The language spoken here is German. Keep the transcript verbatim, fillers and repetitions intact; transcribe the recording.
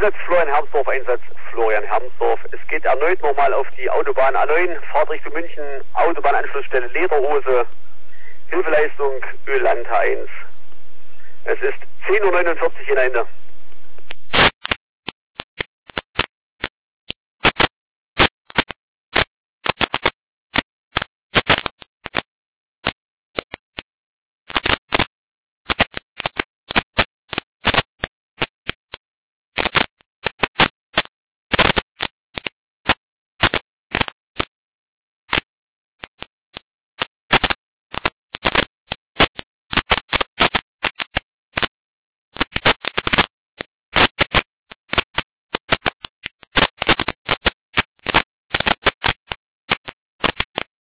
Einsatz Florian Hermsdorf, Einsatz Florian Hermsdorf. Es geht erneut nochmal auf die Autobahn A neun, Fahrt Richtung München, Autobahnanschlussstelle Lederhose, Hilfeleistung Ölland H eins. Es ist zehn Uhr neunundvierzig in Ende.